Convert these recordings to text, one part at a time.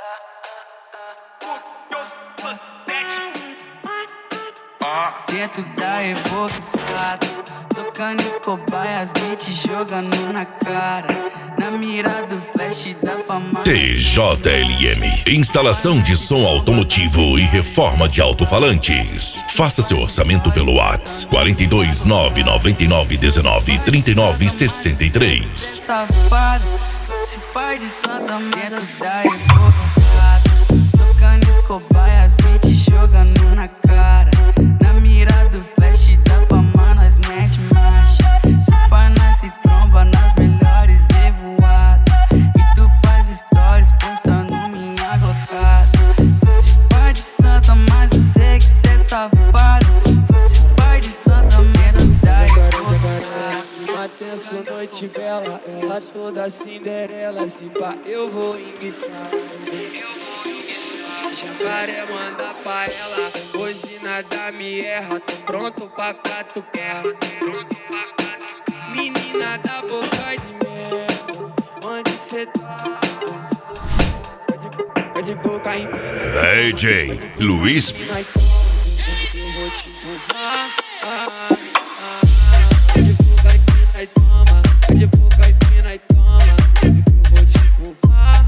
Dentro da evocada, tocando escobaias, beat jogando na cara. Na mira do flash da fama. TJLM, instalação de som automotivo e reforma de alto-falantes. Faça seu orçamento pelo WhatsApp 42 999 19 39 63. Safado, só se faz de santa. Dentro da evocada, tocando escobaias, beat jogando na cara. Na mira do flash da fama, nós mete marcha. Se pá, nós se tromba nas melhores revoadas. E tu faz stories postando minha glocada. Só se faz de santa, mas eu sei que cê é safado. Só se faz de santa, menos da evocada. Uma tenso, noite bela, ela toda Cinderela. Se pá, eu vou enguiçar. Jacaré manda pra ela, hoje nada me erra. Tô pronto pra catucar. Menina da boca de mel, onde cê tá? Tá de boca em pé. DJ Luiz. Eu vou te empurrar. Tá de boca e pina e toma. Tá de boca e pina e toma. Eu vou te empurrar.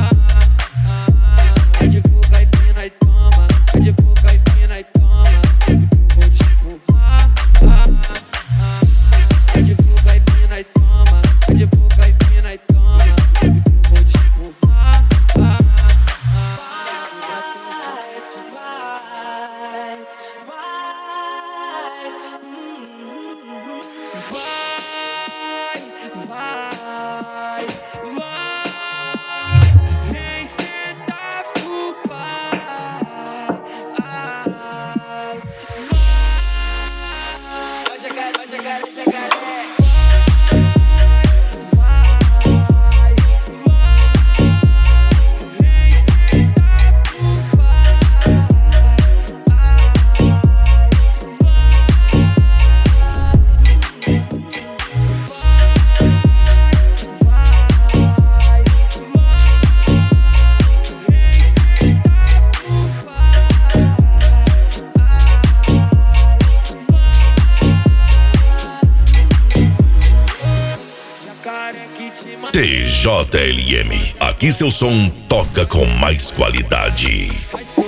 Tá de boca e pina e toma. Tá de boca e pina e toma. Eu vou te empurrar. Tá de boca e pina e toma. Tá de boca e pina e toma. Eu vou te empurrar. Vai, vem sentar pro pai. Vai, jacaré, jacaré. TJLM, aqui seu som toca com mais qualidade.